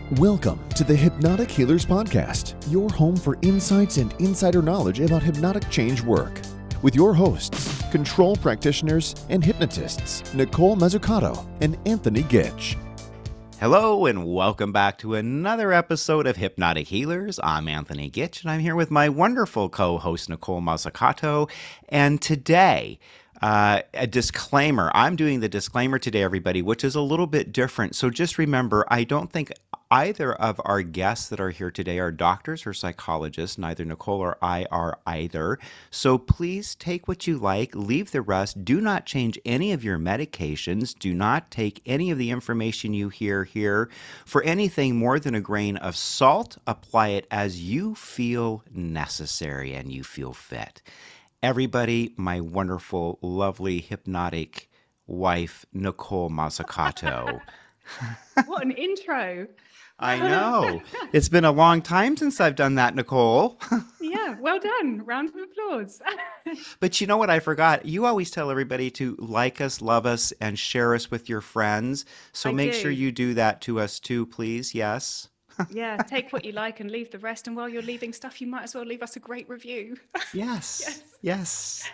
Welcome to the Hypnotic Healers Podcast, your home for insights and insider knowledge about hypnotic change work. With your hosts, control practitioners and hypnotists, Nicole Mazzucato and Anthony Gitch. Hello and welcome back to another episode of Hypnotic Healers. I'm Anthony Gitch and I'm here with my wonderful co-host Nicole Mazzucato. And today, a disclaimer. I'm doing the disclaimer today, everybody, which is a little bit different. So just remember, I don't think either of our guests that are here today are doctors or psychologists. Neither Nicole or I are either. So please take what you like, leave the rest. Do not change any of your medications. Do not take any of the information you hear here for anything more than a grain of salt. Apply it as you feel necessary and you feel fit. Everybody, my wonderful, lovely, hypnotic wife, Nicole Mazzucato. What an intro. I know. It's been a long time since I've done that, Nicole. Yeah, well done. Round of applause. But you know what I forgot? You always tell everybody to like us, love us, and share us with your friends. So make sure you do that to us too, please. Yes. Yeah, take what you like and leave the rest. And while you're leaving stuff, you might as well leave us a great review. Yes. Yes.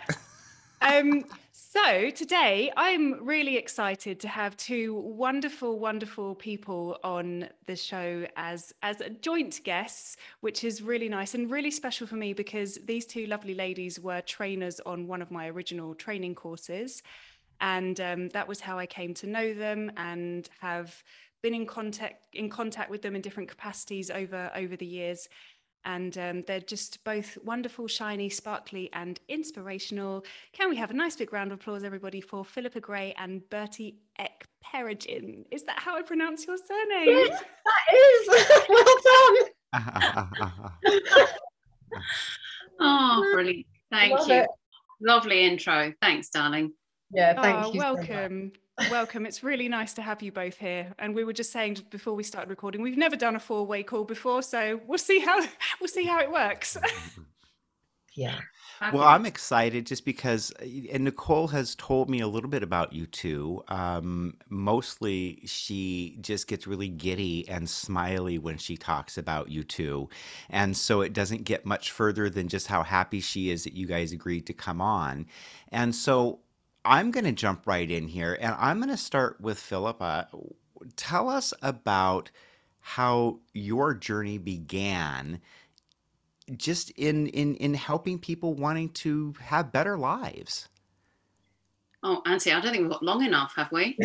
So today I'm really excited to have two wonderful, wonderful people on the show as joint guests, which is really nice and really special for me because these two lovely ladies were trainers on one of my original training courses. And that was how I came to know them and have been in contact with them in different capacities over the years. And they're just both wonderful, shiny, sparkly, and inspirational. Can we have a nice big round of applause, everybody, for Philippa Gray and Bertie Ek-Peregrine? Is that how I pronounce your surname? Yes, that is. Well done. Oh, brilliant. Thank you. It. Lovely intro. Thanks, darling. Yeah, thank you. Welcome. Welcome. It's really nice to have you both here. And we were just saying before we started recording, we've never done a four-way call before, so we'll see how it works. Yeah. Well, I'm excited just because, and Nicole has told me a little bit about you two. Mostly she just gets really giddy and smiley when she talks about you two. And so it doesn't get much further than just how happy she is that you guys agreed to come on. And so I'm going to jump right in here and I'm going to start with Philippa. Tell us about how your journey began just in helping people wanting to have better lives. Oh, Auntie, I don't think we've got long enough, have we?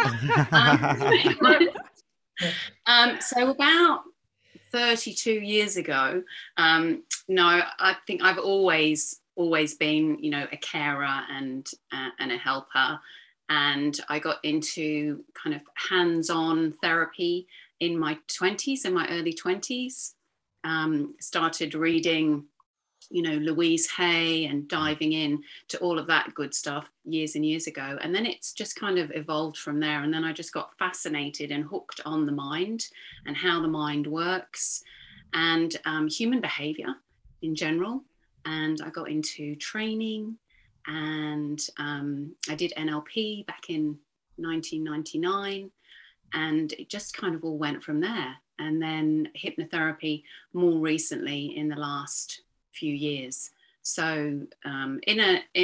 So about 32 years ago, no, I think I've always been, a carer and a helper. And I got into kind of hands-on therapy in my early 20s. Started reading, Louise Hay and diving in to all of that good stuff years and years ago. And then it's just kind of evolved from there. And then I just got fascinated and hooked on the mind and how the mind works and human behavior in general. And I got into training and I did NLP back in 1999 and it just kind of all went from there. And then hypnotherapy more recently in the last few years. So in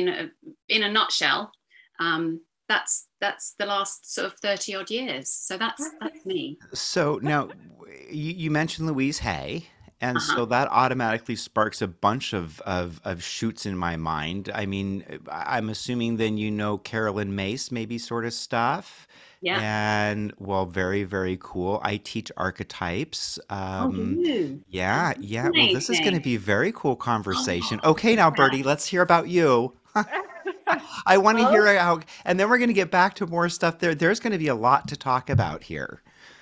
a nutshell, that's the last sort of 30 odd years. So that's me. So now you mentioned Louise Hay. And so that automatically sparks a bunch of shoots in my mind. I mean, I'm assuming then Carolyn Mace, maybe sort of stuff. Yeah. And well, very, very cool. I teach archetypes. Yeah. Well, this is going to be a very cool conversation. Okay, now, Bertie, let's hear about you. I want to hear how, and then we're going to get back to more stuff there. There's going to be a lot to talk about here.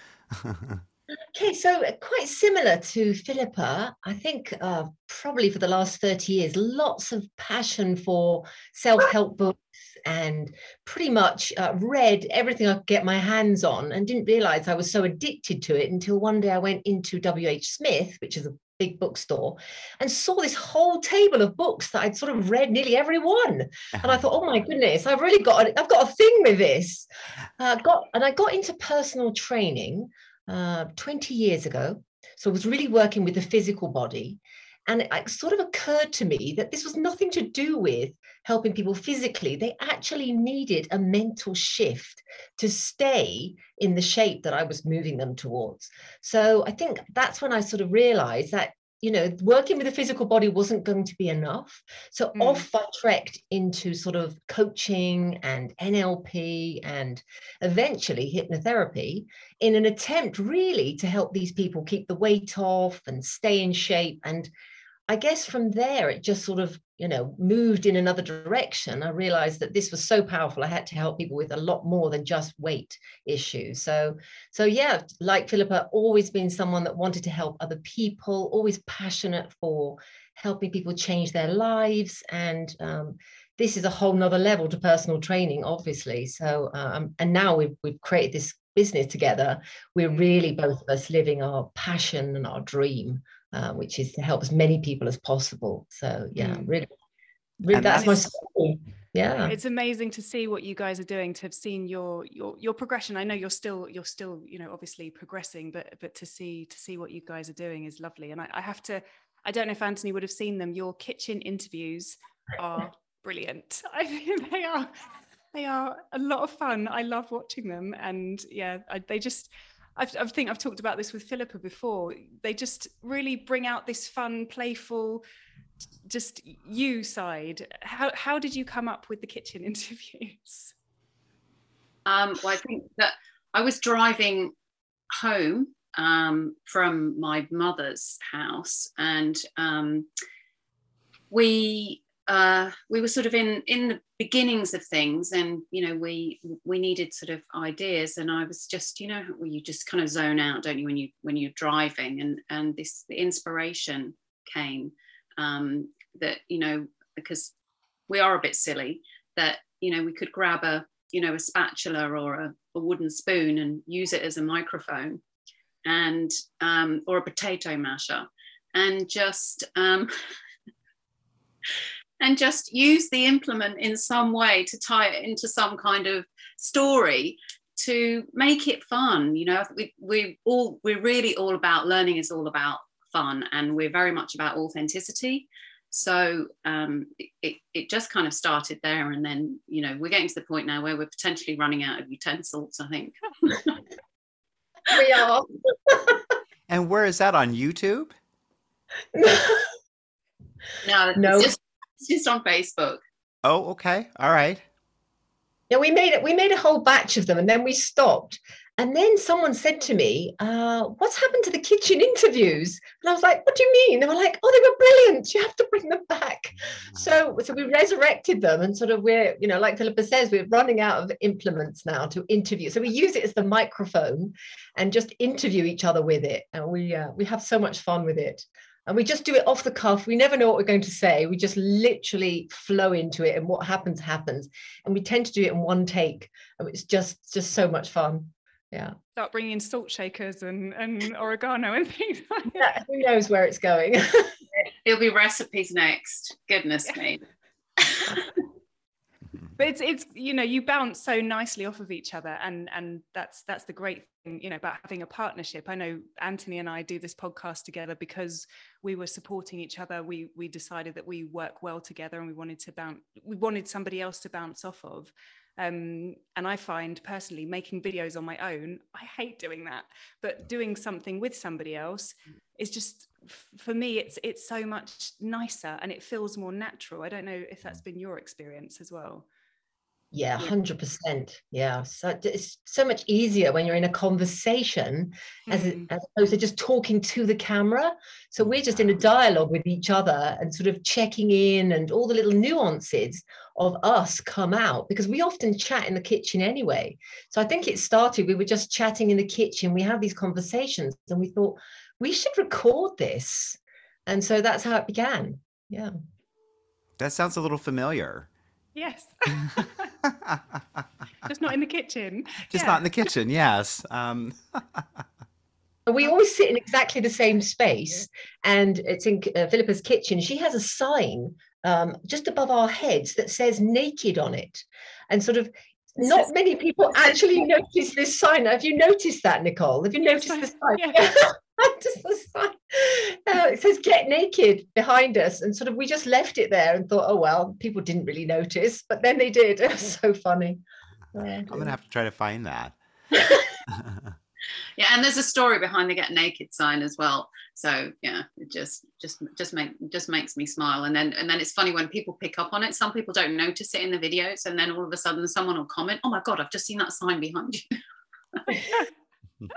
Okay, so quite similar to Philippa, I think probably for the last 30 years, lots of passion for self-help books and pretty much read everything I could get my hands on and didn't realize I was so addicted to it until one day I went into W.H. Smith, which is a big bookstore, and saw this whole table of books that I'd sort of read nearly every one. And I thought, oh my goodness, I've got a thing with this. I got into personal training. 20 years ago. So I was really working with the physical body. And it sort of occurred to me that this was nothing to do with helping people physically. They actually needed a mental shift to stay in the shape that I was moving them towards. So I think that's when I sort of realized that, you know, working with the physical body wasn't going to be enough. So off I trekked into sort of coaching and NLP and eventually hypnotherapy in an attempt really to help these people keep the weight off and stay in shape. And I guess from there, it just sort of, you know, moved in another direction. I realized that this was so powerful. I had to help people with a lot more than just weight issues. So yeah, like Philippa, always been someone that wanted to help other people, always passionate for helping people change their lives. And this is a whole nother level to personal training, obviously. So, and now we've created this business together. We're really both of us living our passion and our dream. Which is to help as many people as possible. So yeah, really that's my story. Yeah, it's amazing to see what you guys are doing, to have seen your progression. I know you're still, you know, obviously progressing, but to see what you guys are doing is lovely. And I don't know if Anthony would have seen them. Your kitchen interviews are brilliant. I think they are a lot of fun. I love watching them, and yeah, I think I've talked about this with Philippa before. They just really bring out this fun, playful, just you side. How did you come up with the kitchen interviews? Well, I think that I was driving home from my mother's house, and we were sort of in the beginnings of things, and you know, we needed sort of ideas, and I was just, you know, you just kind of zone out, don't you, when you're driving, and the inspiration came that, you know, because we are a bit silly, that, you know, we could grab a spatula or a wooden spoon and use it as a microphone, and or a potato masher, and just use the implement in some way to tie it into some kind of story to make it fun. You know, we're really all about learning, is all about fun, and we're very much about authenticity. So it just kind of started there, and then, you know, we're getting to the point now where we're potentially running out of utensils, I think. We are. And where is that, on YouTube? No. It's just on Facebook. Oh, okay. All right. Yeah, we made a whole batch of them, and then we stopped. And then someone said to me, what's happened to the kitchen interviews? And I was like, what do you mean? They were like, oh, they were brilliant. You have to bring them back. So we resurrected them, and sort of, we're, you know, like Philippa says, we're running out of implements now to interview. So we use it as the microphone and just interview each other with it. And we have so much fun with it. And we just do it off the cuff. We never know what we're going to say. We just literally flow into it, and what happens, happens. And we tend to do it in one take. And it's just so much fun. Yeah. Start bringing in salt shakers and oregano and things like that. Yeah, who knows where it's going? It'll be recipes next. Goodness me. But it's you know, you bounce so nicely off of each other, and that's the great thing, you know, about having a partnership. I know Anthony and I do this podcast together because we were supporting each other. We decided that we work well together, and we wanted somebody else to bounce off of. And I find personally, making videos on my own, I hate doing that, but doing something with somebody else is just, for me, it's so much nicer, and it feels more natural. I don't know if that's been your experience as well. Yeah, 100%. Yeah, so it's so much easier when you're in a conversation as opposed to just talking to the camera. So we're just in a dialogue with each other and sort of checking in, and all the little nuances of us come out, because we often chat in the kitchen anyway. So I think it started, we were just chatting in the kitchen. We have these conversations, and we thought we should record this. And so that's how it began. Yeah. That sounds a little familiar. Yes. Just not in the kitchen. Just not in the kitchen, yes. We always sit in exactly the same space, and it's in Philippa's kitchen. She has a sign just above our heads that says naked on it. And sort of not many people actually notice this sign. Have you noticed that, Nicole? Have you noticed the sign? Yeah. Just the sign. It says "Get Naked" behind us, and sort of we just left it there and thought, oh well, people didn't really notice, but then they did. It was so funny. I'm gonna have to try to find that. Yeah, and there's a story behind the "Get Naked" sign as well. So yeah, it just makes me smile. And then it's funny when people pick up on it. Some people don't notice it in the videos, and then all of a sudden someone will comment, "Oh my God, I've just seen that sign behind you."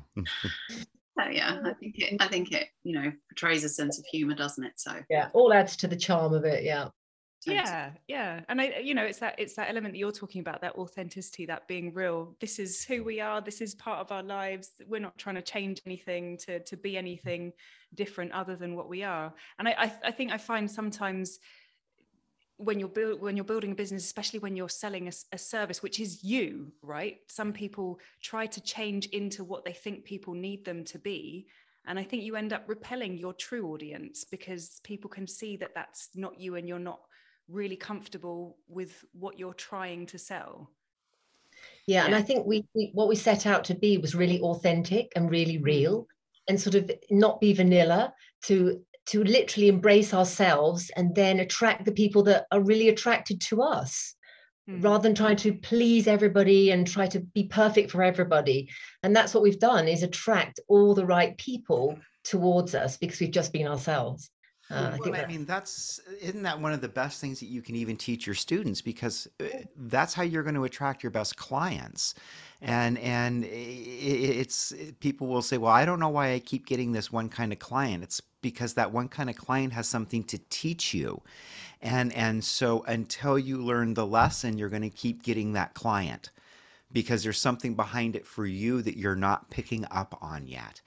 So yeah, I think it portrays a sense of humor, doesn't it? So yeah, all adds to the charm of it. Yeah. Yeah. And it's that element that you're talking about, that authenticity, that being real. This is who we are. This is part of our lives. We're not trying to change anything to be anything different other than what we are. And I think I find sometimes when you're building a business, especially when you're selling a service, which is you, right? Some people try to change into what they think people need them to be. And I think you end up repelling your true audience because people can see that that's not you and you're not really comfortable with what you're trying to sell. Yeah, and I think we what we set out to be was really authentic and really real, and sort of not be vanilla, to literally embrace ourselves and then attract the people that are really attracted to us, rather than trying to please everybody and try to be perfect for everybody. And that's what we've done, is attract all the right people towards us because we've just been ourselves. I mean, isn't that one of the best things that you can even teach your students, because that's how you're going to attract your best clients. And it's people will say, well, I don't know why I keep getting this one kind of client. It's because that one kind of client has something to teach you. And so until you learn the lesson, you're going to keep getting that client because there's something behind it for you that you're not picking up on yet.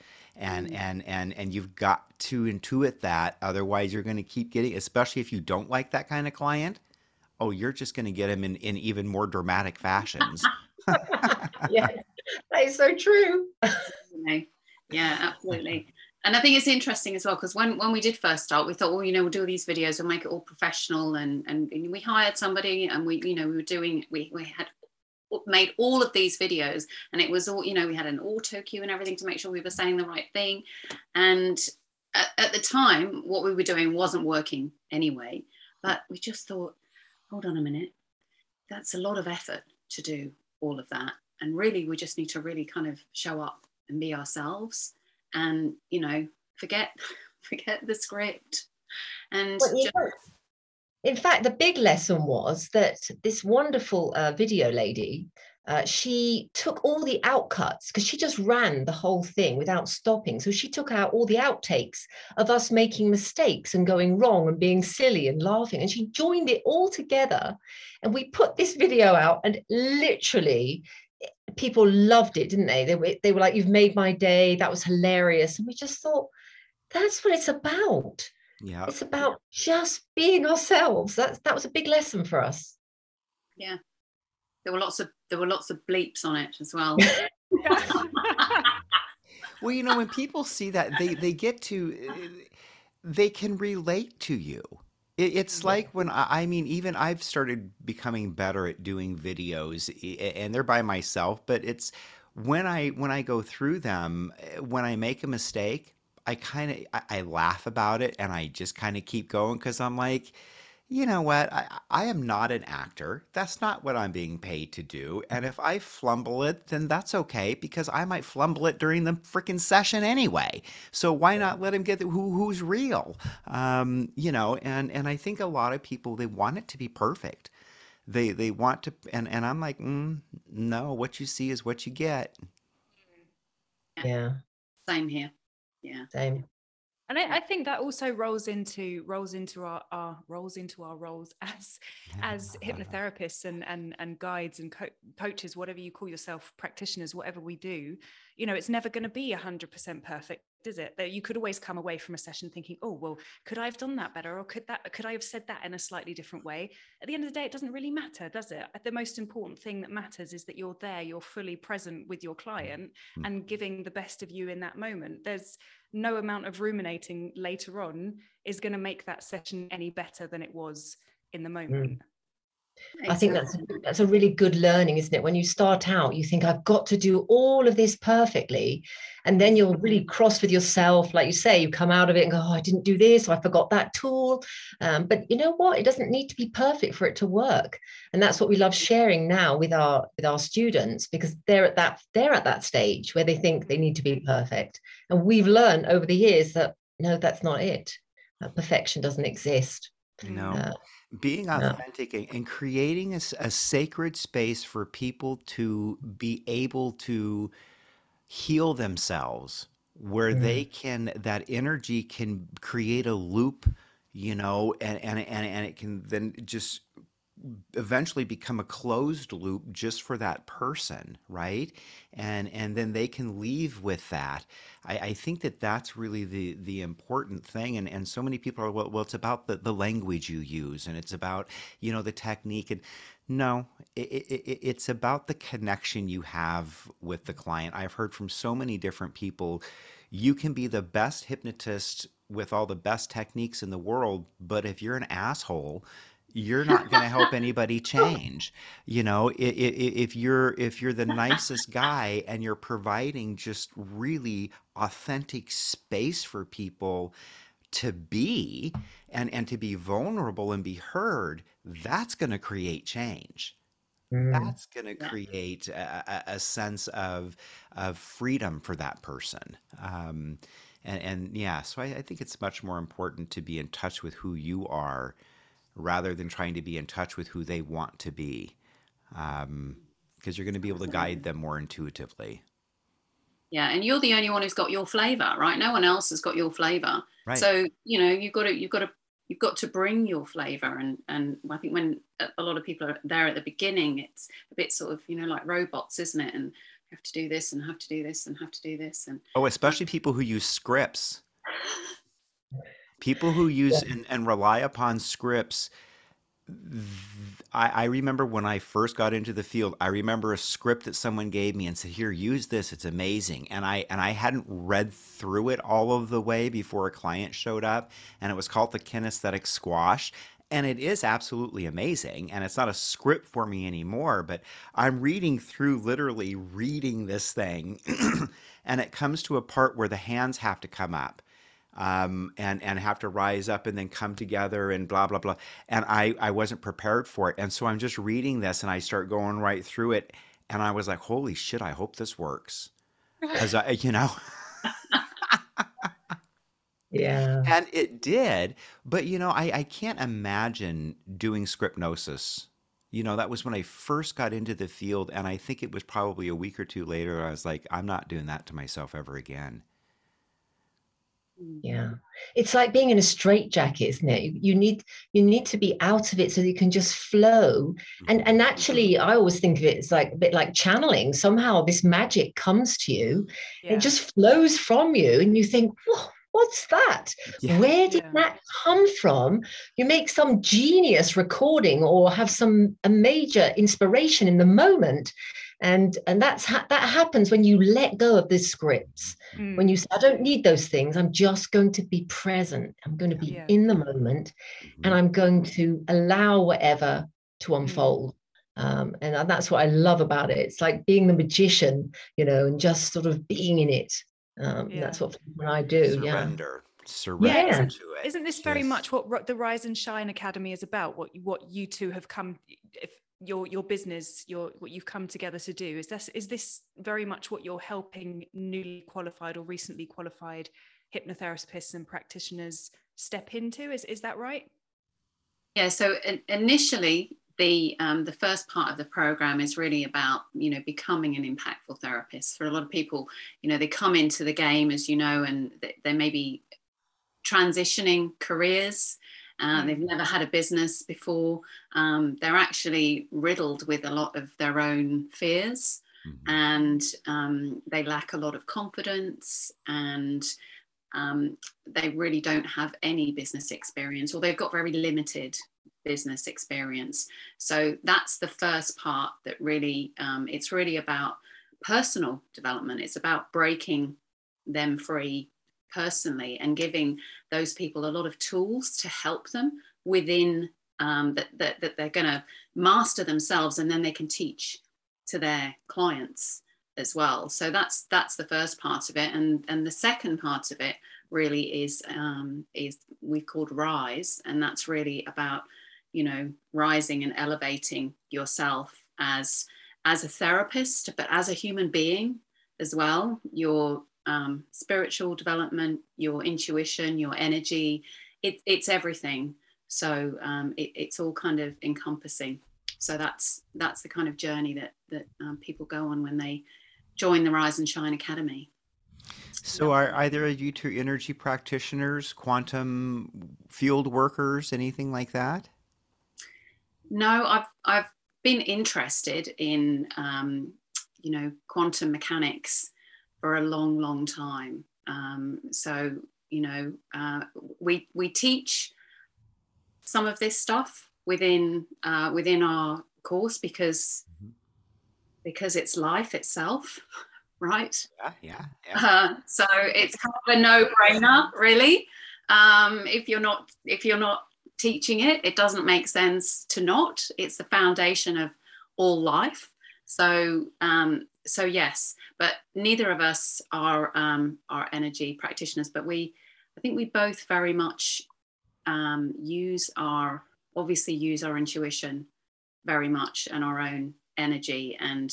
And you've got to intuit that. Otherwise, you're going to keep getting, especially if you don't like that kind of client. Oh, you're just going to get them in even more dramatic fashions. Yeah, that is so true. Yeah, absolutely. And I think it's interesting as well, because when we did first start, we thought, well, we'll do these videos and make it all professional. And we hired somebody, and we had made all of these videos, and it was all, we had an auto cue and everything to make sure we were saying the right thing. And at the time, what we were doing wasn't working anyway, but we just thought, hold on a minute, that's a lot of effort to do all of that. And really, we just need to really kind of show up and be ourselves, and, forget the script. And in fact, the big lesson was that this wonderful video lady, she took all the outcuts, because she just ran the whole thing without stopping. So she took out all the outtakes of us making mistakes and going wrong and being silly and laughing. And she joined it all together. And we put this video out, and literally people loved it, didn't they? They were like, "You've made my day. That was hilarious." And we just thought, that's what it's about. Yeah, it's about just being ourselves. That was a big lesson for us. Yeah, there were lots of bleeps on it as well. Well, when people see that, they can relate to you. It's like when even I've started becoming better at doing videos, and they're by myself, but it's when I go through them, when I make a mistake, I laugh about it, and I just kind of keep going, because I'm like, you know what? I am not an actor. That's not what I'm being paid to do. And if I flumble it, then that's okay, because I might flumble it during the freaking session anyway. So why not let him get who's real? And I think a lot of people, they want it to be perfect. They want to, and I'm like, no, what you see is what you get. Yeah. Same here. Yeah. Same. And I think that also rolls into our roles as hypnotherapists and guides and coaches, whatever you call yourself, practitioners, whatever we do. It's never going to be 100% perfect, is it? That you could always come away from a session thinking, oh, well, could I have done that better, or could I have said that in a slightly different way? At the end of the day, it doesn't really matter, does it? The most important thing that matters is that you're there, you're fully present with your client and giving the best of you in that moment. There's no amount of ruminating later on is going to make that session any better than it was in the moment. I think that's a really good learning, isn't it? When you start out, you think, I've got to do all of this perfectly. And then you're really cross with yourself. Like you say, you come out of it and go, oh, I didn't do this, or I forgot that tool. But you know what? It doesn't need to be perfect for it to work. And that's what we love sharing now with our students, because they're at that stage where they think they need to be perfect. And we've learned over the years that no, that's not it. Perfection doesn't exist. No. Being authentic and creating a sacred space for people to be able to heal themselves, where they can, that energy can create a loop, and it can then just eventually become a closed loop just for that person, right? And then they can leave with that. I think that that's really the important thing. And so many people are, well, it's about the language you use, and it's about, the technique. And no, it's about the connection you have with the client. I've heard from so many different people, you can be the best hypnotist with all the best techniques in the world, but if you're an asshole, you're not going to help anybody change. If you're the nicest guy and you're providing just really authentic space for people to be, and to be vulnerable and be heard, that's going to create change. That's going to create a sense of freedom for that person. And yeah, so I think it's much more important to be in touch with who you are, rather than trying to be in touch with who they want to be, because you're going to be able to guide them more intuitively. Yeah, and you're the only one who's got your flavor, right? No one else has got your flavor. Right. So you've got to bring your flavor. And I think when a lot of people are there at the beginning, it's a bit sort of like robots, isn't it? And you have to do this and have to do this and have to do this. And especially people who use scripts. People who use and rely upon scripts. I remember when I first got into the field, I remember a script that someone gave me and said, here, use this, it's amazing. And I hadn't read through it all of the way before a client showed up, and it was called the Kinesthetic Squash. And it is absolutely amazing. And it's not a script for me anymore, but I'm literally reading this thing. And it comes to a part where the hands have to come up. And have to rise up and then come together and blah, blah, blah. And I wasn't prepared for it. And so I'm just reading this and I start going right through it. And I was like, holy shit, I hope this works. Because Yeah. And it did. But, I can't imagine doing scriptnosis. That was when I first got into the field. And I think it was probably a week or two later, I was like, I'm not doing that to myself ever again. Yeah, it's like being in a straitjacket, isn't it? You need to be out of it so you can just flow. And actually, I always think of it as like a bit like channeling. Somehow this magic comes to you, it just flows from you, and you think, what's that? Yeah. Where did that come from? You make some genius recording or have a major inspiration in the moment. And that happens when you let go of the scripts. When you say, I don't need those things, I'm just going to be present. I'm going to be in the moment, and I'm going to allow whatever to unfold. And that's what I love about it. It's like being the magician, and just sort of being in it. That's what I do. Surrender to it. Isn't this very much what the Rise and Shine Academy is about? What you two have come, if your business, what you've come together to do, is this very much what you're helping newly qualified or recently qualified hypnotherapists and practitioners step into? Is that right? Yeah. So initially, the first part of the program is really about becoming an impactful therapist. For a lot of people, they come into the game, as and they may be transitioning careers. They've never had a business before. They're actually riddled with a lot of their own fears, and they lack a lot of confidence, and they really don't have any business experience, or they've got very limited business experience. So that's the first part that really, it's really about personal development. It's about breaking them free personally and giving those people a lot of tools to help them within that they're going to master themselves, and then they can teach to their clients as well. So that's the first part of it, and the second part of it really is we've called Rise, and that's really about, you know, rising and elevating yourself as a therapist, but as a human being as well. Your spiritual development, your intuition, your energy, it's everything. So it's all kind of encompassing. So that's the kind of journey that people go on when they join the Rise and Shine Academy. So are either of you two energy practitioners, quantum field workers, anything like that? No, I've been interested in you know, quantum mechanics for a long time. So, you know, we teach some of this stuff within our course because it's life itself, right? Yeah. So it's kind of a no-brainer, really. If you're not teaching it, it doesn't make sense to not. It's the foundation of all life. So yes, but neither of us are energy practitioners, but I think we both very much use our intuition very much, and our own energy, and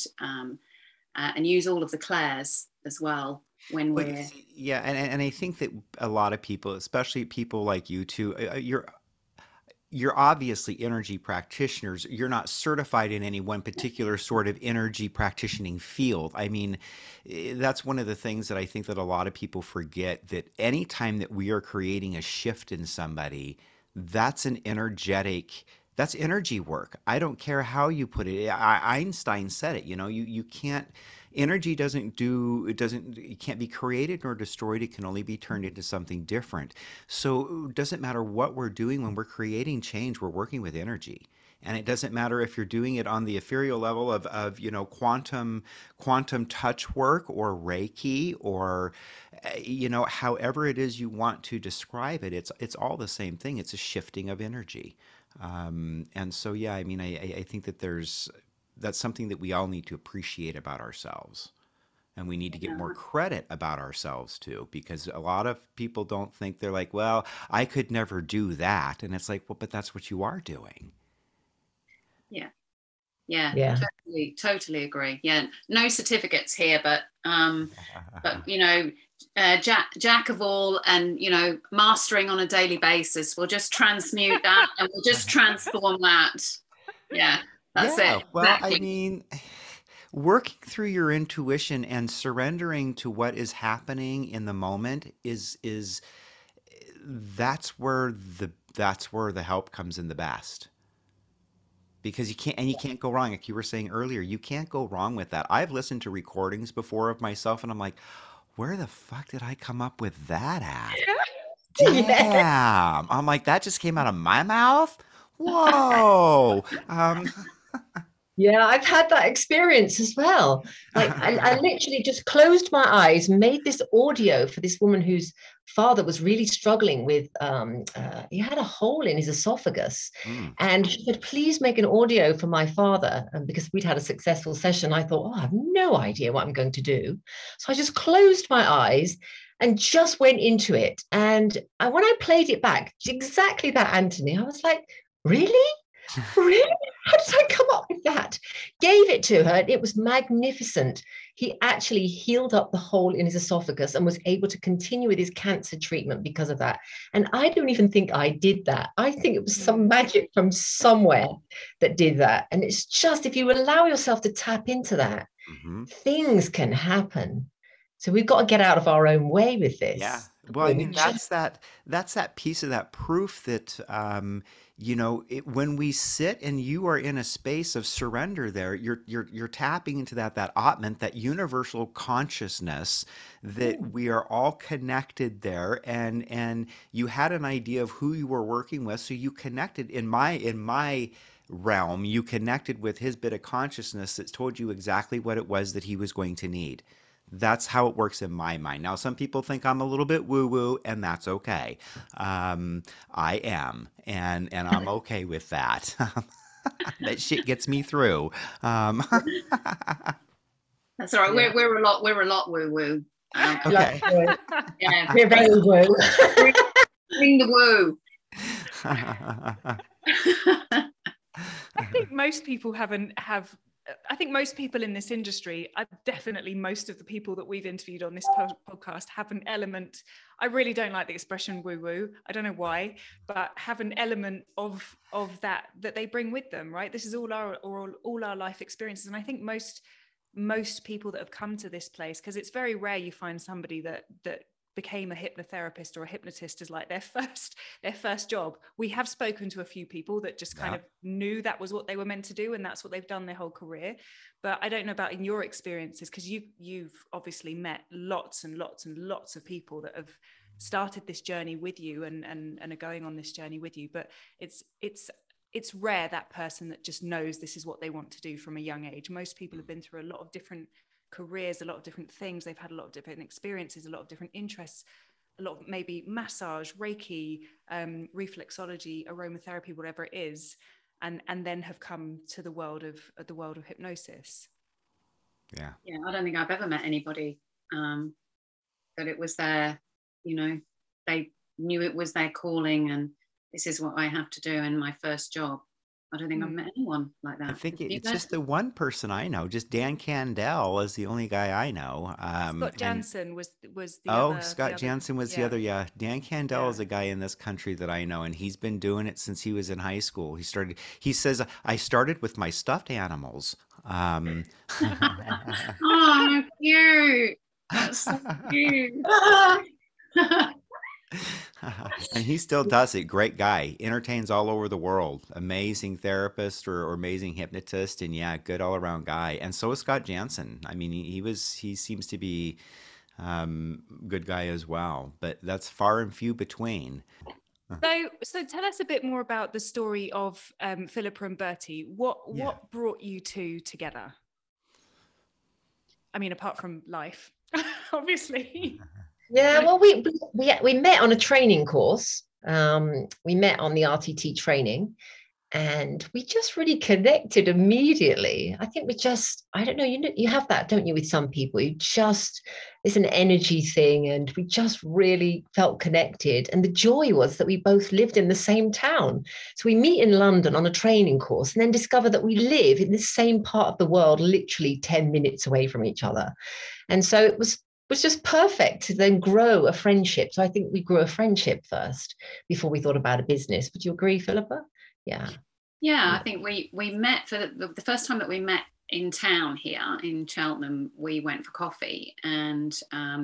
use all of the clairs as well when Well, we're yeah, and I think that a lot of people, especially people like you two, you're obviously energy practitioners. You're not certified in any one particular sort of energy practicing field. I mean, that's one of the things that I think that a lot of people forget, that anytime that we are creating a shift in somebody, that's that's energy work. I don't care how you put it. Einstein said it, you know, you can't, energy it can't be created nor destroyed. It can only be turned into something different. So it doesn't matter what we're doing when we're creating change, we're working with energy. And it doesn't matter if you're doing it on the ethereal level of you know, quantum touch work, or Reiki, or you know, however it is you want to describe it. It's all the same thing. It's a shifting of energy. And so, yeah, I mean, I think that that's something that we all need to appreciate about ourselves. And we need to get more credit about ourselves too, because a lot of people don't think, they're like, well, I could never do that. And it's like, well, but that's what you are doing. Yeah, totally agree. Yeah, no certificates here, but you know, jack of all, and you know, mastering on a daily basis. We'll just transmute that, and we'll just transform that. Yeah, that's Yeah, it. well, I Exactly. mean, working through your intuition and surrendering to what is happening in the moment is that's where the help comes in the best. Because you can't go wrong. Like you were saying earlier, you can't go wrong with that. I've listened to recordings before of myself, and I'm like, where the fuck did I come up with that at? Yeah. Damn. I'm like, that just came out of my mouth? Whoa. Yeah, I've had that experience as well. Like I literally just closed my eyes, made this audio for this woman whose father was really struggling with, he had a hole in his esophagus. Mm. And she said, please make an audio for my father. And because we'd had a successful session, I thought, oh, I have no idea what I'm going to do. So I just closed my eyes and just went into it. And when I played it back, exactly that, Anthony, I was like, really? Really? How did I come up with that? Gave it to her. And it was magnificent. He actually healed up the hole in his esophagus and was able to continue with his cancer treatment because of that. And I don't even think I did that. I think it was some magic from somewhere that did that. And it's just, if you allow yourself to tap into that, Hmm. things can happen. So we've got to get out of our own way with Yeah. this. Well, I mean, that's that piece of that proof that you know, when we sit and you are in a space of surrender, there, you're tapping into that Atman, that universal consciousness, that we are all connected there, and you had an idea of who you were working with, so you connected in my realm, you connected with his bit of consciousness that told you exactly what it was that he was going to need. That's how it works in my mind. Now, some people think I'm a little bit woo-woo, and that's okay. I am, and I'm okay with that. That shit gets me through. Um, That's all right. Yeah. We're a lot woo woo. Like, okay. Yeah, we're very woo. bring the woo. I think most people I think most people in this industry, definitely most of the people that we've interviewed on this podcast have an element. I really don't like the expression woo woo. I don't know why, but have an element of that they bring with them, right? This is all our life experiences. And I think most people that have come to this place, because it's very rare you find somebody that became a hypnotherapist or a hypnotist as like their first job. We have spoken to a few people that just kind of knew that was what they were meant to do, and that's what they've done their whole career. But I don't know about in your experiences, because you've obviously met lots and lots and lots of people that have started this journey with you and are going on this journey with you. But it's rare, that person that just knows this is what they want to do from a young age. Most people have been through a lot of different careers, a lot of different things. They've had a lot of different experiences, a lot of different interests, a lot of maybe massage, Reiki, reflexology, aromatherapy, whatever it is, and then have come to the world of hypnosis. Yeah. I don't think I've ever met anybody that it was their, they knew it was their calling and this is what I have to do in my first job. I don't think I've met anyone like that. I think it's just the one person I know. Just Dan Candell is the only guy I know. Scott Jansen was the other. Scott Jansen was the other. Yeah, Dan Candell is Yeah. a guy in this country that I know, and he's been doing it since he was in high school. He says, I started with my stuffed animals. Oh, cute. That's so cute. And he still does it. Great guy. Entertains all over the world. Amazing therapist or amazing hypnotist. And yeah, good all around guy. And so is Scott Jansen. I mean, he seems to be good guy as well. But that's far and few between. So tell us a bit more about the story of Philippa and Bertie. What brought you two together? I mean, apart from life, obviously. Yeah, well, we met on a training course. We met on the RTT training, and we just really connected immediately. I think I don't know, you have that, don't you, with some people? It's an energy thing, and we just really felt connected. And the joy was that we both lived in the same town. So we meet in London on a training course and then discover that we live in the same part of the world, literally 10 minutes away from each other. And so it was just perfect to then grow a friendship. So I think we grew a friendship first before we thought about a business. Would you agree, Philippa? Yeah. I think we met for the first time that we met in town here in Cheltenham. We went for coffee and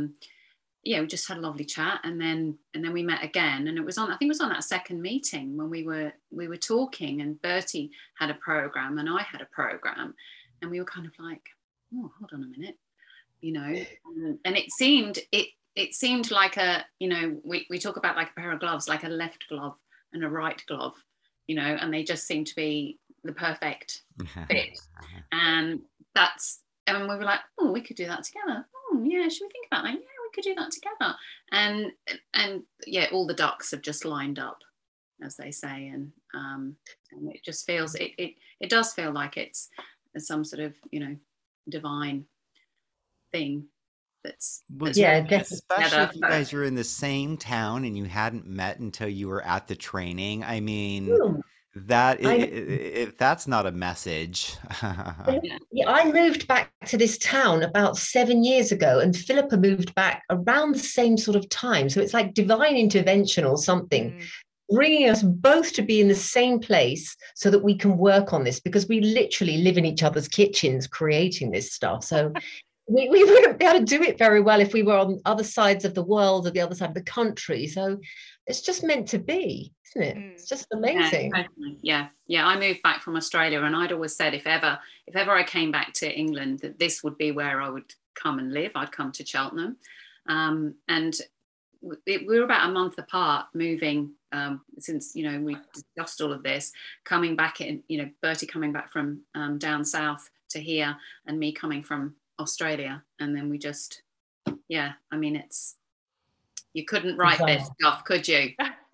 we just had a lovely chat, and then we met again, and I think it was on that second meeting when we were talking, and Bertie had a program and I had a program, and we were kind of like, oh, hold on a minute. And it seemed like we talk about like a pair of gloves, like a left glove and a right glove, and they just seem to be the perfect fit. And we were like, oh, we could do that together. Oh yeah, should we think about that? Yeah, we could do that together. And yeah, all the ducks have just lined up, as they say, and it just feels it does feel like it's some sort of divine thing that's definitely. Especially if you guys are in the same town and you hadn't met until you were at the training. I mean, if that's not a message. Yeah, I moved back to this town about 7 years ago, and Philippa moved back around the same sort of time. So it's like divine intervention or something, bringing us both to be in the same place so that we can work on this, because we literally live in each other's kitchens creating this stuff. So we wouldn't be able to do it very well if we were on other sides of the world or the other side of the country. So it's just meant to be, isn't it? It's just amazing. Yeah. I moved back from Australia, and I'd always said if ever I came back to England, that this would be where I would come and live. I'd come to Cheltenham, and we were about a month apart moving, since we discussed all of this, coming back in, Bertie coming back from down south to here, and me coming from Australia, and then we just, yeah, I mean, you couldn't write Bizarre. this stuff, could you?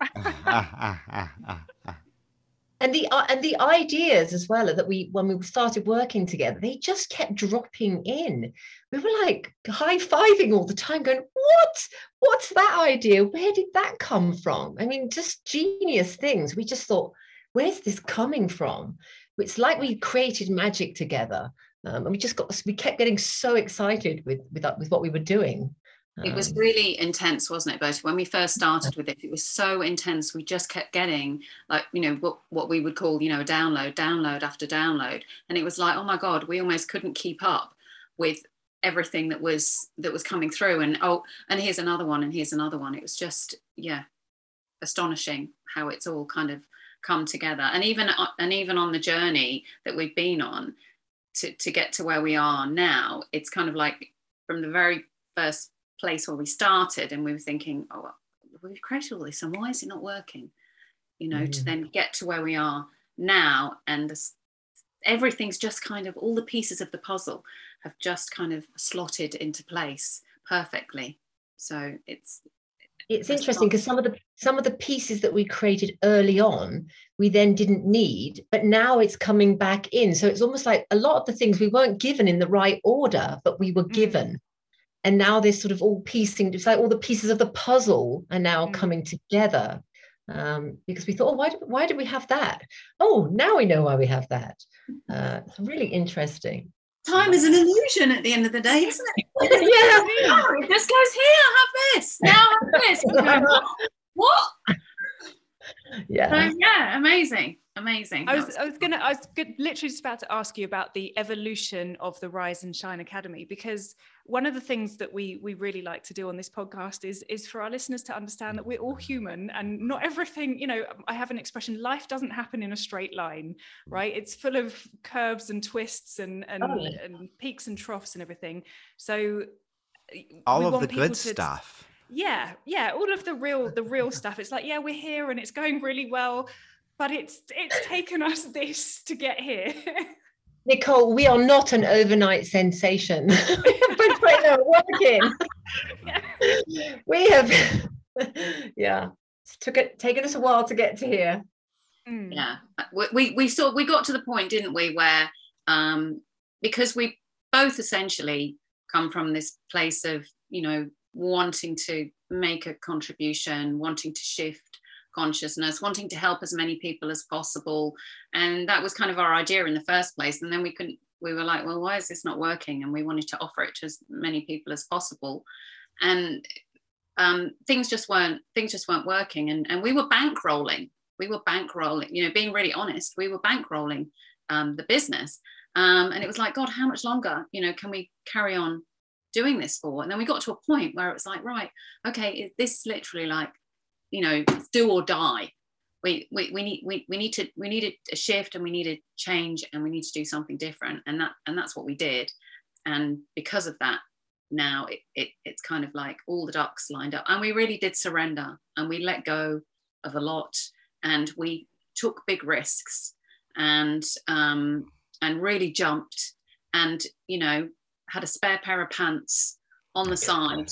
And the ideas as well that when we started working together, they just kept dropping in. We were like high-fiving all the time, going, what's that idea? Where did that come from? I mean, just genius things. We just thought, where's this coming from? It's like we created magic together. And we kept getting so excited with what we were doing. It was really intense, wasn't it, Bertie? When we first started with it was so intense. We just kept getting, like, you know, what we would call, you know, a download after download. And it was like, oh my God, we almost couldn't keep up with everything that was coming through. And here's another one, and here's another one. It was just, yeah, astonishing how it's all kind of come together. And even on the journey that we've been on to get to where we are now, it's kind of like from the very first place where we started, and we were thinking, oh, we've created all this, and why is it not working? You know, to then get to where we are now, and everything's just kind of, all the pieces of the puzzle have just kind of slotted into place perfectly. So it's interesting because some of the pieces that we created early on, we then didn't need, but now it's coming back in. So it's almost like a lot of the things we weren't given in the right order, but we were given. And now they're sort of all piecing, it's like all the pieces of the puzzle are now coming together, because we thought, oh, why did we have that? Oh, now we know why we have that. It's really interesting. Time is an illusion at the end of the day, isn't it? Yeah. It just goes, here, have this. Now have this. What? Yeah. So, yeah, amazing. I was literally just about to ask you about the evolution of the Rise and Shine Academy, because one of the things that we really like to do on this podcast is for our listeners to understand that we're all human, and not everything, you know, I have an expression, life doesn't happen in a straight line, right? It's full of curves and twists and peaks and troughs and everything. So all of the good stuff. Yeah, all of the real stuff. It's like, yeah, we're here and it's going really well, but it's taken us this to get here. Nicole, we are not an overnight sensation. But we're working. We have, it's taken us a while to get to here. Yeah, we got to the point, didn't we, where because we both essentially come from this place of, you know, wanting to make a contribution, wanting to shift consciousness, wanting to help as many people as possible, and that was kind of our idea in the first place. And then we were like, well, why is this not working? And we wanted to offer it to as many people as possible, and things just weren't working. And we were bankrolling, you know, being really honest, we were bankrolling the business, and it was like, God, how much longer, you know, can we carry on doing this for? And then we got to a point where it was like, right, okay, this is literally like, you know, do or die. We needed a shift, and we needed change, and we need to do something different, and that's what we did. And because of that, now it's kind of like all the ducks lined up, and we really did surrender, and we let go of a lot, and we took big risks, and really jumped, and, you know, had a spare pair of pants on the side.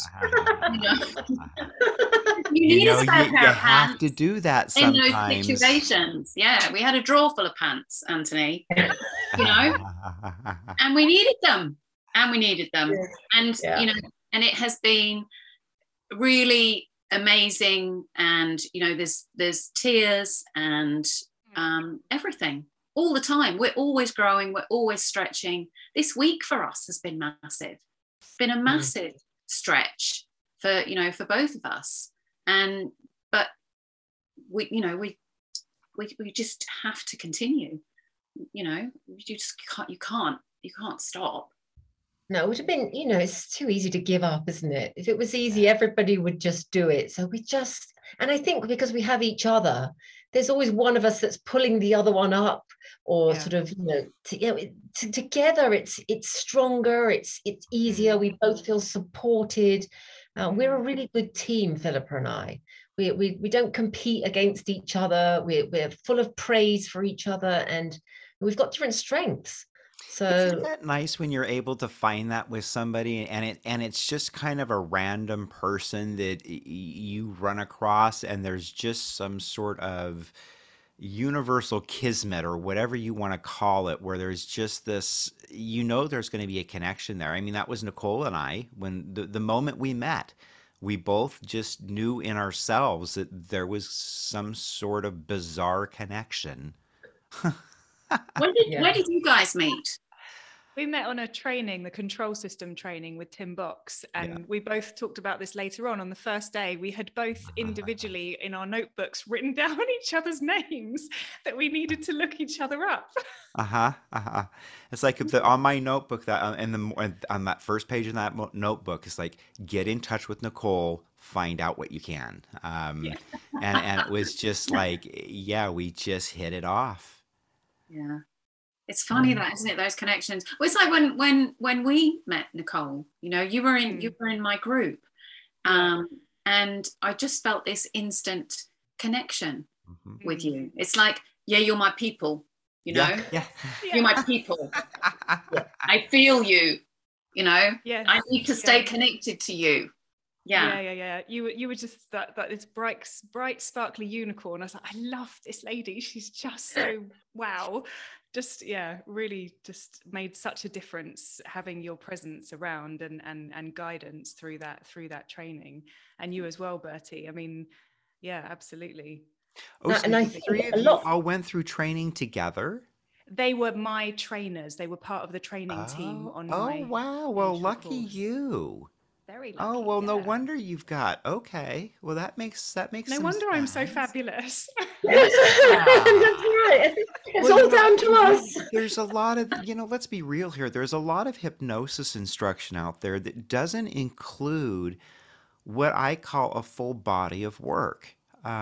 You have to do that sometimes. In those situations. Yeah, we had a drawer full of pants, Anthony. You know, and we needed them. And you know, and it has been really amazing. And, you know, there's tears and everything all the time. We're always growing. We're always stretching. This week for us has been massive. It's been a massive stretch for, you know, for both of us. But we, you know, we just have to continue. You know, you can't stop. No, it would have been, you know, it's too easy to give up, isn't it? If it was easy, everybody would just do it. So and I think because we have each other, there's always one of us that's pulling the other one up, or sort of, you know, together it's stronger, it's easier. We both feel supported. We're a really good team, Philippa and I. We don't compete against each other. We're full of praise for each other, and we've got different strengths. So that nice when you're able to find that with somebody and it's just kind of a random person that you run across and there's just some sort of universal kismet or whatever you want to call it, where there's just this, there's going to be a connection there. I mean, that was Nicole and I. When the moment we met, we both just knew in ourselves that there was some sort of bizarre connection. Where did you guys meet? We met on a training, the control system training with Tim Box, and we both talked about this later on. On the first day, we had both individually in our notebooks written down each other's names that we needed to look each other up. It's like on my notebook that on that first page in that notebook, it's like, get in touch with Nicole, find out what you can. And it was just like, we just hit it off. Yeah. It's funny that, isn't it? Those connections. Well, it's like when we met, Nicole. You were in my group, and I just felt this instant connection with you. It's like, you're my people. You're my people. I feel you. I need to stay connected to you. Yeah. You were just that this bright, sparkly unicorn. I was like, I love this lady. She's just so wow. Just really just made such a difference having your presence around and guidance through that training, and you as well, Bertie. I mean, absolutely. So and I think three of you all went through training together. They were my trainers. They were part of the training team on my. Oh wow! Well, lucky you. Very lucky. Oh well, no wonder you've got. Okay, well that makes no some wonder sense. I'm so fabulous. That's right. It's all down to us. There's a lot of, let's be real here. There's a lot of hypnosis instruction out there that doesn't include what I call a full body of work.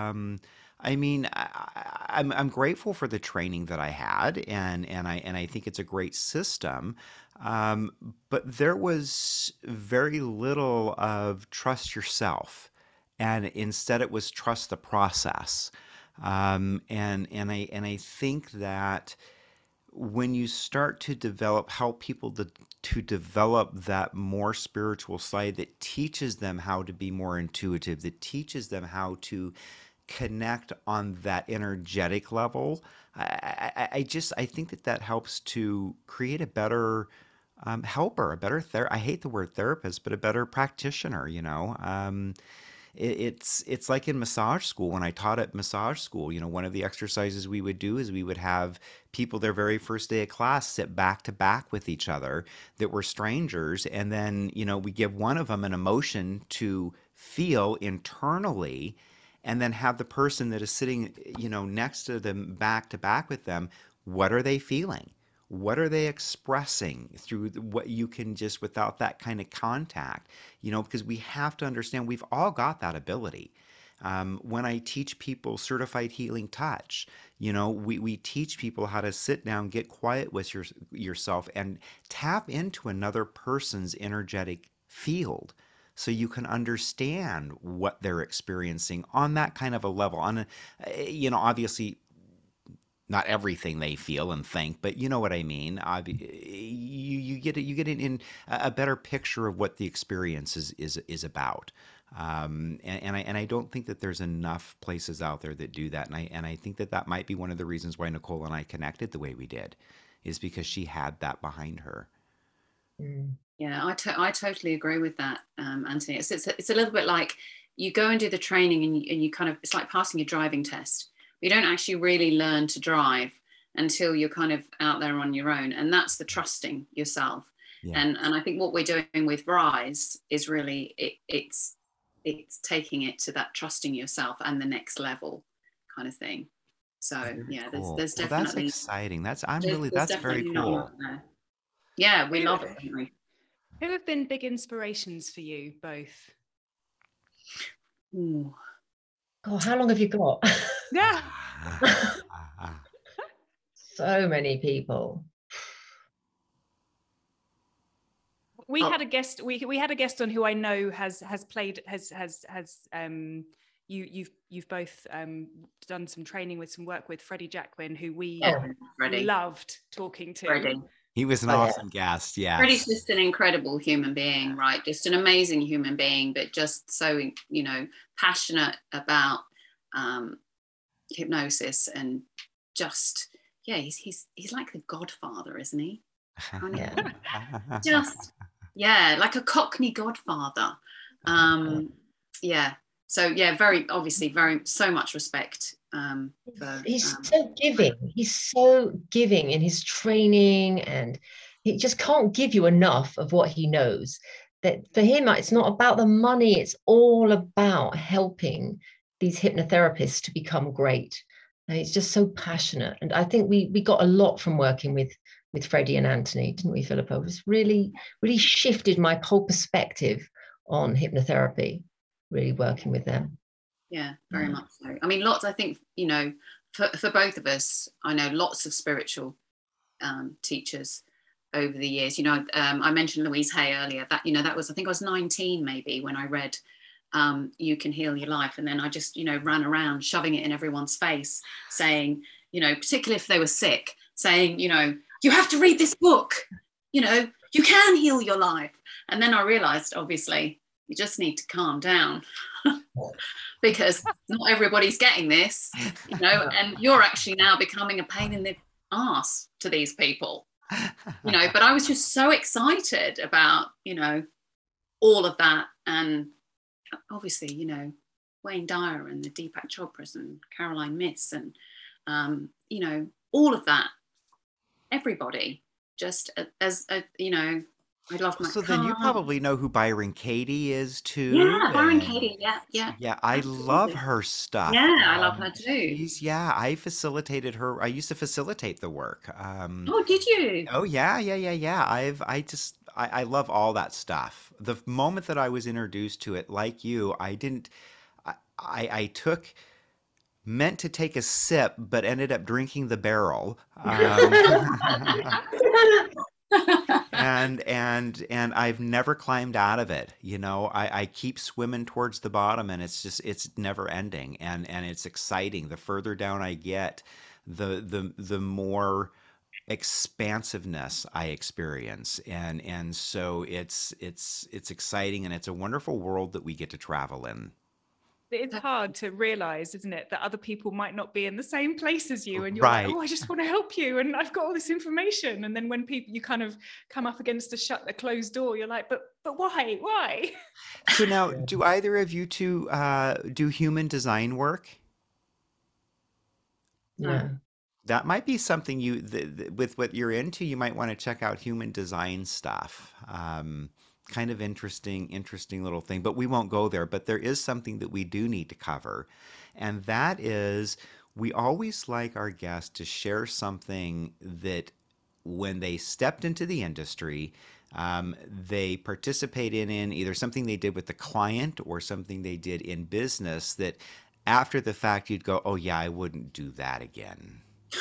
I mean, I'm grateful for the training that I had, and I think it's a great system. But there was very little of trust yourself, and instead it was trust the process. And I think that when you start to help people to develop that more spiritual side that teaches them how to be more intuitive, that teaches them how to connect on that energetic level, I think that helps to create a better helper, a better I hate the word therapist, but a better practitioner. It's like in massage school. When I taught at massage school, one of the exercises we would do is we would have people their very first day of class sit back to back with each other that were strangers, and then we give one of them an emotion to feel internally, and then have the person that is sitting next to them back to back with them, what are they feeling? What are they expressing through what you can just without that kind of contact, because we have to understand we've all got that ability. When I teach people certified healing touch, we teach people how to sit down, get quiet with yourself and tap into another person's energetic field so you can understand what they're experiencing on that kind of a level. Obviously, not everything they feel and think, but you know what I mean. You get in a better picture of what the experience is about. And I don't think that there's enough places out there that do that. And I think that might be one of the reasons why Nicole and I connected the way we did, is because she had that behind her. Yeah, I totally agree with that, Anthony. It's a little bit like you go and do the training and you kind of, it's like passing a driving test. You don't actually really learn to drive until you're kind of out there on your own. And that's the trusting yourself. Yeah. And I think what we're doing with Rise is really, it's taking it to that trusting yourself and the next level kind of thing. So cool. there's definitely. Well, that's exciting. That's very cool. Yeah, we love it. Don't we? Who have been big inspirations for you both? Ooh. God, how long have you got? Yeah. So many people. We had a guest. We had a guest on who I know has you've both done some training with, some work with, Freddie Jacquin, who we loved talking to. Freddie. He was an Oh, yeah. awesome guest. Yes. Freddie's just an incredible human being, right? Just an amazing human being, but just so, you know, passionate about hypnosis, and just, yeah, he's like the godfather, isn't he? Yeah. Just, yeah, like a Cockney godfather. Yeah. So yeah, very obviously, so much respect. He's so giving. He's so giving in his training, and he just can't give you enough of what he knows. That for him, it's not about the money. It's all about helping these hypnotherapists to become great. And he's just so passionate. And I think we got a lot from working with Freddie and Anthony, didn't we, Philippa? It was really shifted my whole perspective on hypnotherapy, really working with them. Yeah, very much so. I mean, lots, I think, you know, for both of us, I know lots of spiritual teachers over the years. You know, I mentioned Louise Hay earlier. That, you know, that was, I think I was 19 maybe when I read You Can Heal Your Life. And then I just, you know, ran around shoving it in everyone's face, saying, you know, particularly if they were sick, saying, you know, you have to read this book, you know, you can heal your life. And then I realized, obviously, you just need to calm down because not everybody's getting this, you know, and you're actually now becoming a pain in the ass to these people, you know. But I was just so excited about, you know, all of that. And obviously, you know, Wayne Dyer and the Deepak Chopras and Caroline Myss and, you know, all of that, everybody, just as a, you know, I love my So then you probably know who Byron Katie is too. Yeah, Byron Katie. Yeah. Yeah, I love her stuff. Yeah, I love her too. I facilitated her. I used to facilitate the work. Oh, did you? Oh yeah. I love all that stuff. The moment that I was introduced to it, like you, I meant to take a sip, but ended up drinking the barrel. And I've never climbed out of it. You know, I keep swimming towards the bottom, and it's never ending, and it's exciting. The further down I get, the more expansiveness I experience, and so it's exciting, and it's a wonderful world that we get to travel in. It's hard to realize, isn't it, that other people might not be in the same place as you, and you're Right. like, oh, I just want to help you, and I've got all this information. And then when people, you kind of come up against a closed door, you're like, but why? So now, do either of you two do human design work? Yeah. That might be something with what you're into, you might want to check out human design stuff. Kind of interesting little thing, but we won't go there. But there is something that we do need to cover, and that is, we always like our guests to share something that when they stepped into the industry, they participate in either something they did with the client or something they did in business that after the fact you'd go, oh yeah, I wouldn't do that again.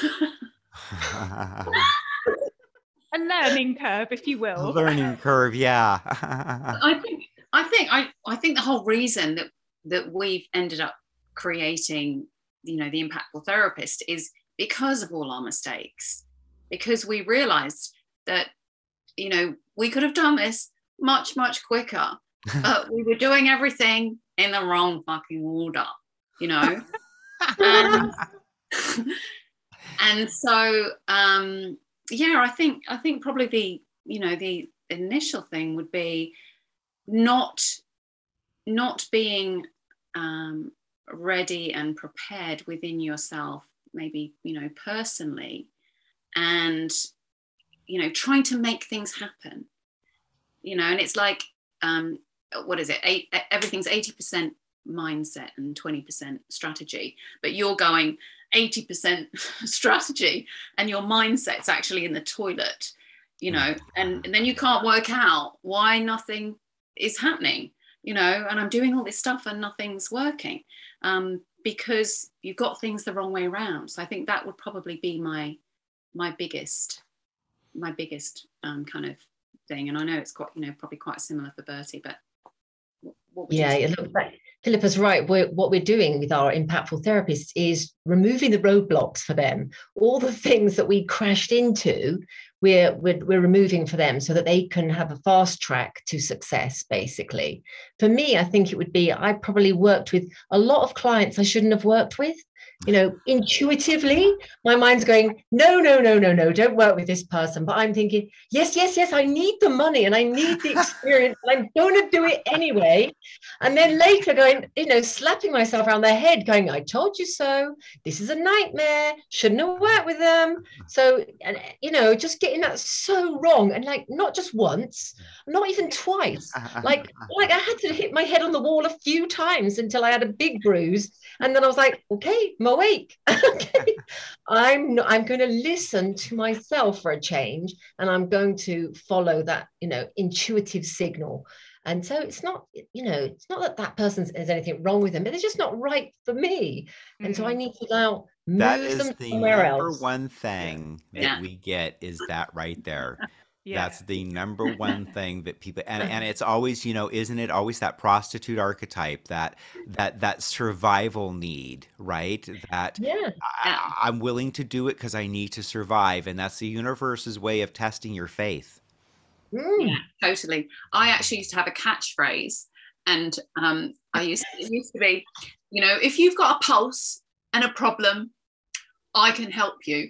A learning curve, if you will. A learning curve, yeah. I think the whole reason that we've ended up creating, you know, the Impactful Therapist is because of all our mistakes, because we realized that, you know, we could have done this much quicker, but we were doing everything in the wrong fucking order, you know. And so yeah, I think probably the initial thing would be not being ready and prepared within yourself, maybe, you know, personally, and, you know, trying to make things happen, you know. And it's like, what is it? Everything's 80% mindset and 20% strategy, but you're going 80% strategy and your mindset's actually in the toilet, you know, and then you can't work out why nothing is happening, you know. And I'm doing all this stuff and nothing's working, because you've got things the wrong way around. So I think that would probably be my biggest kind of thing. And I know it's quite, you know, probably quite similar for Bertie, but what would you say? Look, Philippa's right. What we're doing with our Impactful Therapists is removing the roadblocks for them. All the things that we crashed into we're removing for them so that they can have a fast track to success, basically. For me, I think it would be, I probably worked with a lot of clients I shouldn't have worked with. Intuitively, my mind's going, no, don't work with this person. But I'm thinking, yes, I need the money and I need the experience and I'm going to do it anyway. And then later going, slapping myself around the head going, I told you so. This is a nightmare. Shouldn't have worked with them. So, just getting that so wrong. And like, not just once, not even twice. Like I had to hit my head on the wall a few times until I had a big bruise. And then I was like, okay, I'm awake. Okay. I'm going to listen to myself for a change, and I'm going to follow that, intuitive signal. And so it's not that person has anything wrong with them, but they're just not right for me. And so I need to now move them somewhere else. That is the number one thing that we get, is that right there. Yeah. That's the number one thing that people, and it's always, isn't it always that prostitute archetype, that survival need, right? That I'm willing to do it because I need to survive. And that's the universe's way of testing your faith. Yeah, totally. I actually used to have a catchphrase, and it used to be, if you've got a pulse and a problem, I can help you.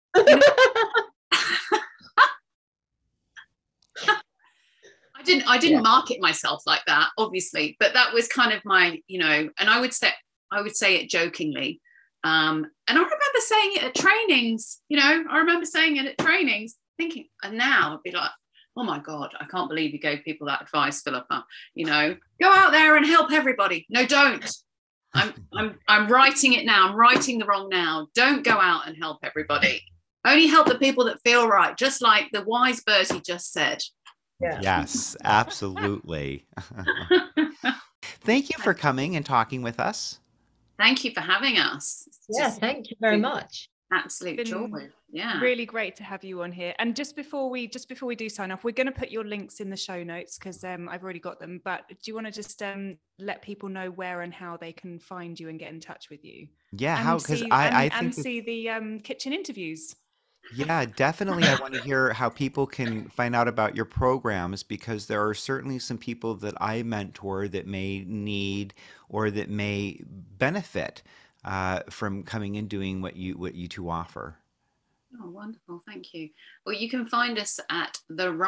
I didn't market myself like that, obviously, but that was kind of my, and I would say it jokingly. And I remember saying it at trainings, thinking, and now I'd be like, oh my God, I can't believe you gave people that advice, Philippa. Go out there and help everybody. No, don't. I'm writing it now. I'm writing the wrong now. Don't go out and help everybody. Only help the people that feel right, just like the wise Bertie just said. Yeah. Yes, absolutely. Thank you for coming and talking with us. Thank you for having us. Thank you very much. Absolute joy. Yeah. Really great to have you on here. And just before we do sign off, we're going to put your links in the show notes because I've already got them. But do you want to just let people know where and how they can find you and get in touch with you? Yeah, and how? Because I think see the kitchen interviews. Yeah, definitely. I want to hear how people can find out about your programs, because there are certainly some people that I mentor that may need or that may benefit from coming and doing what you two offer. Oh, wonderful. Thank you. Well, you can find us at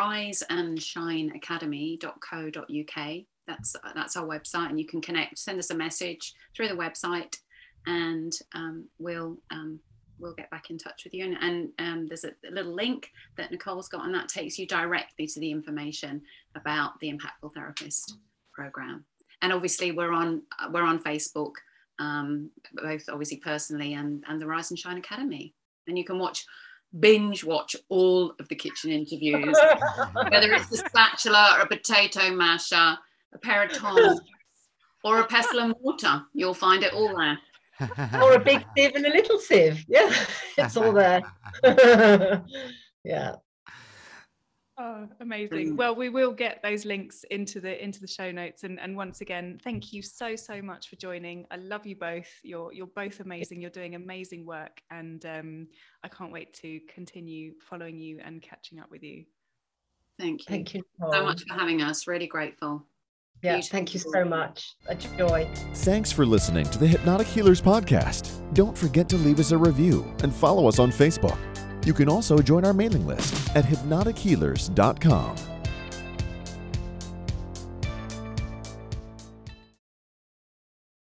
theriseandshineacademy.co.uk. That's our website, and you can send us a message through the website, and we'll get back in touch with you. And there's a little link that Nicole's got, and that takes you directly to the information about the Impactful Therapist program. And obviously we're on Facebook, both obviously personally and the Rise and Shine Academy. And you can binge watch all of the kitchen interviews, whether it's the spatula or a potato masher, a pair of tongs, or a pestle and mortar. You'll find it all there. Or a big sieve and a little sieve. Yeah, it's all there. Yeah. Oh, amazing. Well, we will get those links into the show notes. And once again, thank you so much for joining. I love you both. You're both amazing. You're doing amazing work. And I can't wait to continue following you and catching up with you. Thank you. Thank you so much for having us. Really grateful. Yeah, beautiful. Thank you so much. A joy. Thanks for listening to the Hypnotic Healers podcast. Don't forget to leave us a review and follow us on Facebook. You can also join our mailing list at hypnotichealers.com.